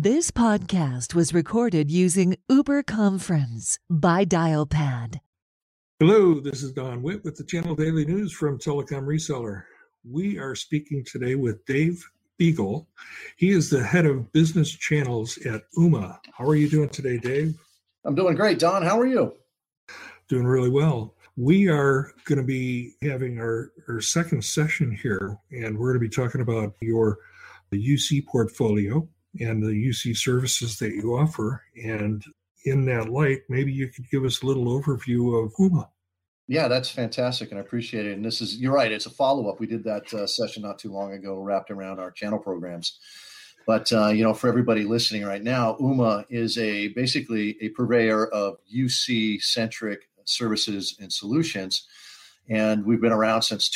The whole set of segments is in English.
This podcast was recorded using Uber Conference by Dialpad. Hello, this is Don Witt with the Channel Daily News from Telecom Reseller. We are speaking today with Dave Beagle. He is the head of business channels at Ooma. How are you doing today, Dave? I'm doing great, Don. How are you? Doing really well. We are going to be having our second session here, and we're going to be talking about your UC portfolio and the UC services that you offer. And in that light, maybe you could give us a little overview of Ooma. Yeah, that's fantastic, and I appreciate it. And you're right, it's a follow-up. We did that session not too long ago, wrapped around our channel programs. But, for everybody listening right now, Ooma is basically a purveyor of UC-centric services and solutions. And we've been around since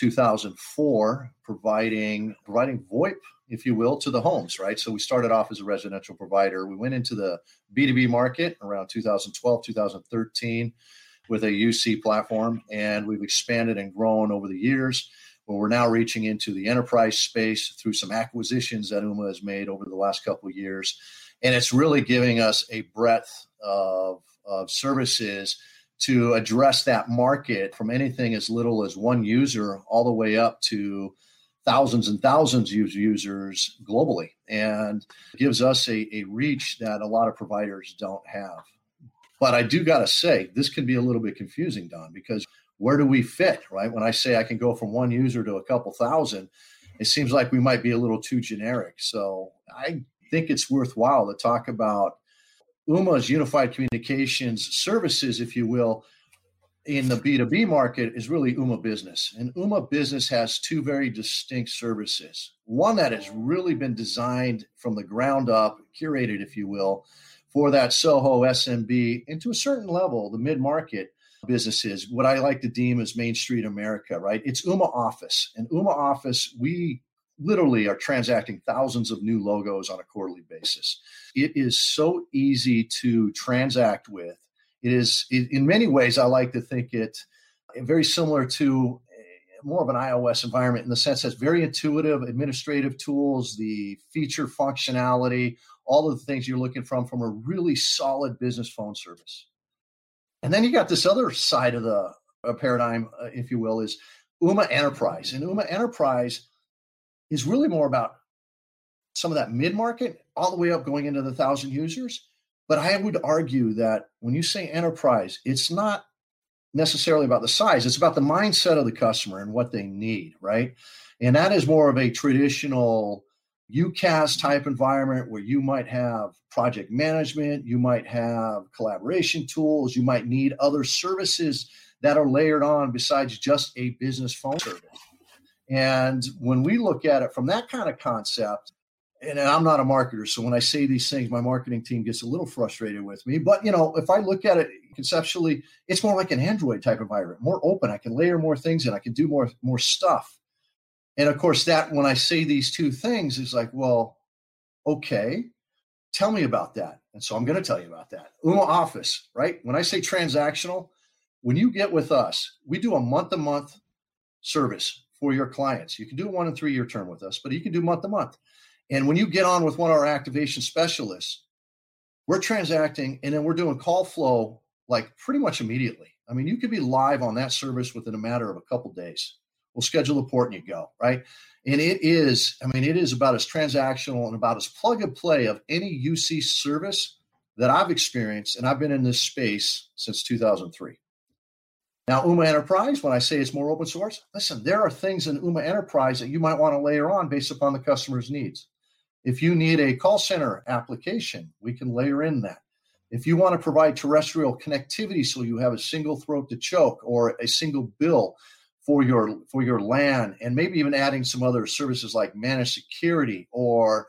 2004, providing VoIP, if you will, to the homes, right? So we started off as a residential provider. We went into the B2B market around 2012, 2013 with a UC platform, and we've expanded and grown over the years. But we're now reaching into the enterprise space through some acquisitions that Ooma has made over the last couple of years. And it's really giving us a breadth of services to address that market from anything as little as one user all the way up to thousands and thousands of users globally, and gives us a reach that a lot of providers don't have. But I do got to say, this can be a little bit confusing, Don, because where do we fit, right? When I say I can go from one user to a couple thousand, it seems like we might be a little too generic. So I think it's worthwhile to talk about Ooma's unified communications services, if you will, in the B2B market is really Ooma Business. And Ooma Business has two very distinct services. One that has really been designed from the ground up, curated, if you will, for that SOHO, SMB, and to a certain level, the mid-market businesses, what I like to deem as Main Street America, right? It's Ooma Office. And Ooma Office, we literally are transacting thousands of new logos on a quarterly basis. It is so easy to transact with. It is, in many ways, I like to think it very similar to more of an iOS environment in the sense that it's very intuitive administrative tools, the feature functionality, all of the things you're looking from a really solid business phone service. And then you got this other side of the paradigm, if you will, is Ooma Enterprise. And Ooma Enterprise is really more about some of that mid-market all the way up going into the 1,000 users. But I would argue that when you say enterprise, it's not necessarily about the size. It's about the mindset of the customer and what they need, right? And that is more of a traditional UCaaS type environment where you might have project management, you might have collaboration tools, you might need other services that are layered on besides just a business phone service. And when we look at it from that kind of concept, and I'm not a marketer, so when I say these things, my marketing team gets a little frustrated with me. But, if I look at it conceptually, it's more like an Android type environment, more open. I can layer more things in. I can do more stuff. And, of course, that when I say these two things is like, well, okay, tell me about that. And so I'm going to tell you about that. Ooma Office, right? When I say transactional, when you get with us, we do a month-to-month service for your clients. You can do a 1 and 3 year term with us, but you can do month-to-month. And when you get on with one of our activation specialists, we're transacting and then we're doing call flow like pretty much immediately. I mean, you could be live on that service within a matter of a couple of days. We'll schedule a port and you go, right? And it is about as transactional and about as plug and play of any UC service that I've experienced. And I've been in this space since 2003. Now, Ooma Enterprise, when I say it's more open source, listen, there are things in Ooma Enterprise that you might want to layer on based upon the customer's needs. If you need a call center application, we can layer in that. If you want to provide terrestrial connectivity so you have a single throat to choke or a single bill for your LAN, and maybe even adding some other services like managed security or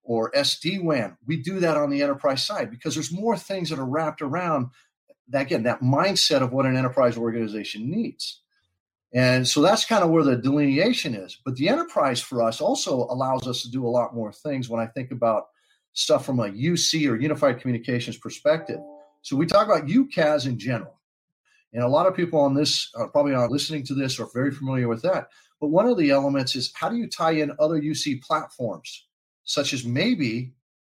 SD-WAN, we do that on the enterprise side because there's more things that are wrapped around that, again, that mindset of what an enterprise organization needs. And so that's kind of where the delineation is. But the enterprise for us also allows us to do a lot more things when I think about stuff from a UC or unified communications perspective. So we talk about UCaaS in general. And a lot of people on this probably are listening to this are very familiar with that. But one of the elements is how do you tie in other UC platforms, such as maybe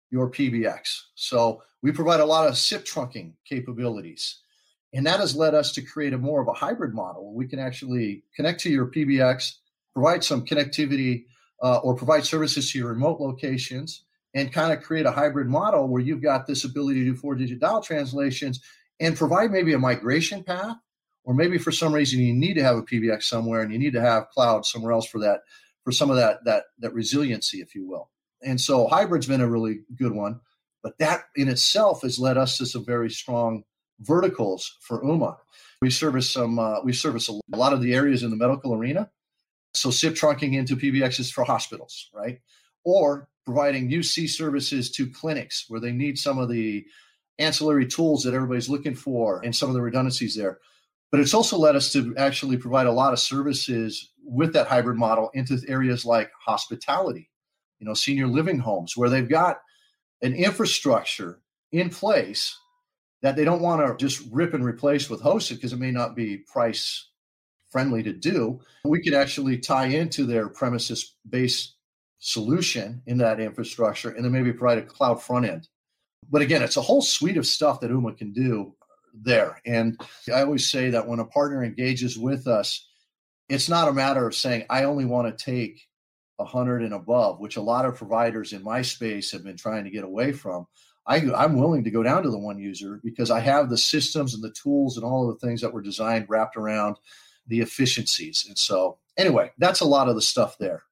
your PBX. So we provide a lot of SIP trunking capabilities. And that has led us to create more of a hybrid model. We can actually connect to your PBX, provide some connectivity or provide services to your remote locations, and kind of create a hybrid model where you've got this ability to do 4-digit dial translations and provide maybe a migration path, or maybe for some reason you need to have a PBX somewhere and you need to have cloud somewhere else for that, for some of that resiliency, if you will. And so hybrid's been a really good one, but that in itself has led us to some very strong verticals for Ooma. We service a lot of the areas in the medical arena. So SIP trunking into PBXs for hospitals, right? Or providing UC services to clinics where they need some of the ancillary tools that everybody's looking for and some of the redundancies there. But it's also led us to actually provide a lot of services with that hybrid model into areas like hospitality, senior living homes, where they've got an infrastructure in place that they don't want to just rip and replace with hosted because it may not be price friendly to do. We could actually tie into their premises-based solution in that infrastructure and then maybe provide a cloud front end. But again, it's a whole suite of stuff that Ooma can do there. And I always say that when a partner engages with us, it's not a matter of saying, I only want to take 100 and above, which a lot of providers in my space have been trying to get away from. I'm willing to go down to the one user because I have the systems and the tools and all of the things that were designed wrapped around the efficiencies. And so anyway, that's a lot of the stuff there.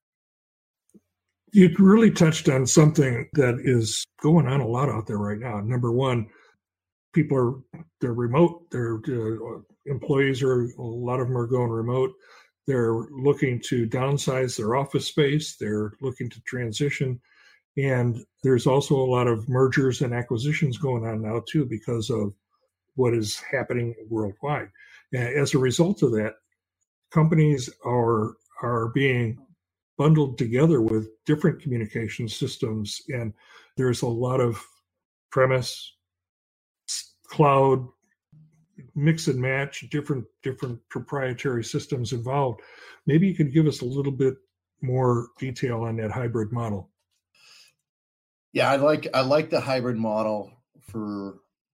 You really touched on something that is going on a lot out there right now. Number one, they're remote. Their employees a lot of them are going remote. They're looking to downsize their office space. They're looking to transition. And there's also a lot of mergers and acquisitions going on now, too, because of what is happening worldwide. As a result of that, companies are being bundled together with different communication systems. And there's a lot of premise, cloud, mix and match, different proprietary systems involved. Maybe you could give us a little bit more detail on that hybrid model. Yeah, I like the hybrid model for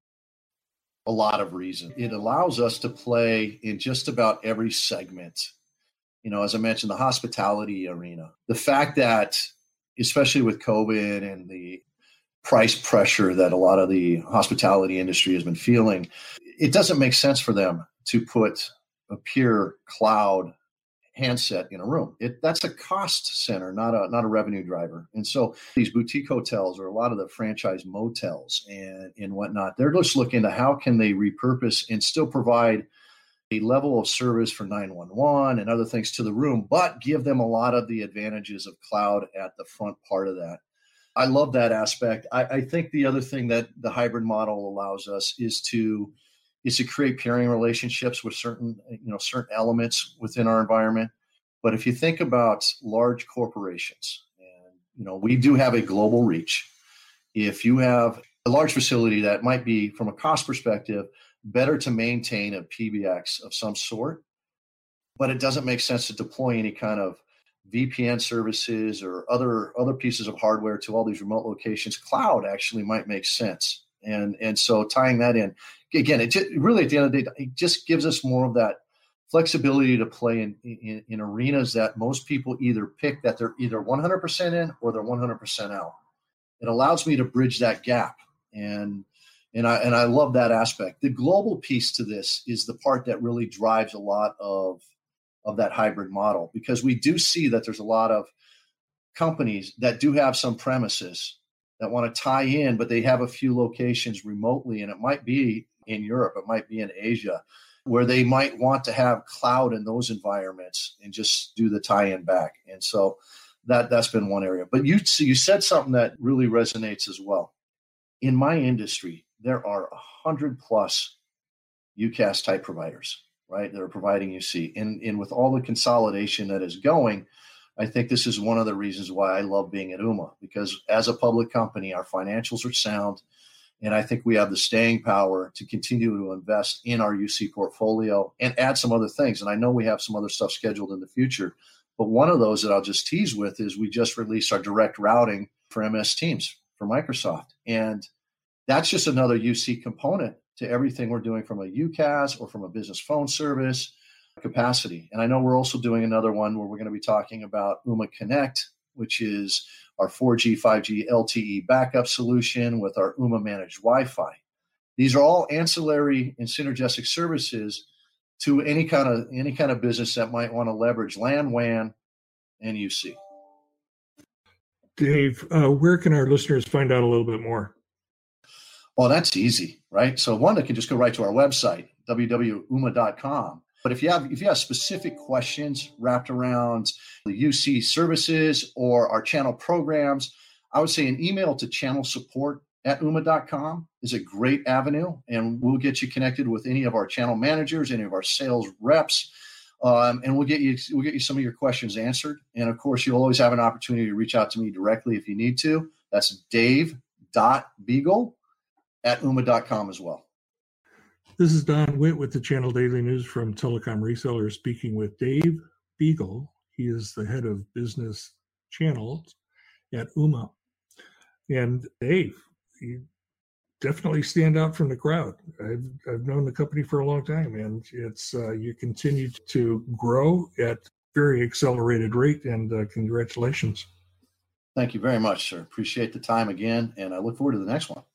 a lot of reasons. It allows us to play in just about every segment. As I mentioned, the hospitality arena. The fact that, especially with COVID and the price pressure that a lot of the hospitality industry has been feeling, it doesn't make sense for them to put a pure cloud handset in a room. That's a cost center, not a revenue driver. And so these boutique hotels or a lot of the franchise motels and whatnot, they're just looking to how can they repurpose and still provide a level of service for 911 and other things to the room, but give them a lot of the advantages of cloud at the front part of that. I love that aspect. I think the other thing that the hybrid model allows us is to create pairing relationships with certain elements within our environment. But if you think about large corporations, and we do have a global reach. If you have a large facility that might be, from a cost perspective, better to maintain a PBX of some sort, but it doesn't make sense to deploy any kind of VPN services or other pieces of hardware to all these remote locations, cloud actually might make sense. And so tying that in, again, it really at the end of the day, it just gives us more of that flexibility to play in arenas that most people either pick that they're either 100% in or they're 100% out. It allows me to bridge that gap. And I love that aspect. The global piece to this is the part that really drives a lot of that hybrid model, because we do see that there's a lot of companies that do have some premises that want to tie in, but they have a few locations remotely, and it might be in Europe, it might be in Asia, where they might want to have cloud in those environments and just do the tie-in back. And so that's been one area. But you said something that really resonates as well. In my industry, there are 100 plus UCaaS type providers, right, that are providing UC. And with all the consolidation that is going, I think this is one of the reasons why I love being at Ooma, because as a public company, our financials are sound. And I think we have the staying power to continue to invest in our UC portfolio and add some other things. And I know we have some other stuff scheduled in the future. But one of those that I'll just tease with is we just released our direct routing for MS Teams for Microsoft. And that's just another UC component to everything we're doing from a UCaaS or from a business phone service capacity. And I know we're also doing another one where we're going to be talking about Ooma Connect, which is our 4G, 5G LTE backup solution with our Ooma managed Wi-Fi. These are all ancillary and synergistic services to any kind of business that might want to leverage LAN, WAN, and UC. Dave, where can our listeners find out a little bit more? Well, that's easy, right? So one, they can just go right to our website, www.ooma.com. But if you have specific questions wrapped around the UC services or our channel programs, I would say an email to channelsupport@ooma.com is a great avenue, and we'll get you connected with any of our channel managers, any of our sales reps, and we'll get you some of your questions answered. And of course, you'll always have an opportunity to reach out to me directly if you need to. That's dave.beagle@ooma.com as well. This is Don Witt with the Channel Daily News from Telecom Resellers, speaking with Dave Beagle. He is the head of business channels at Ooma. And Dave, you definitely stand out from the crowd. I've known the company for a long time, and it's you continue to grow at very accelerated rate, and congratulations. Thank you very much, sir. Appreciate the time again, and I look forward to the next one.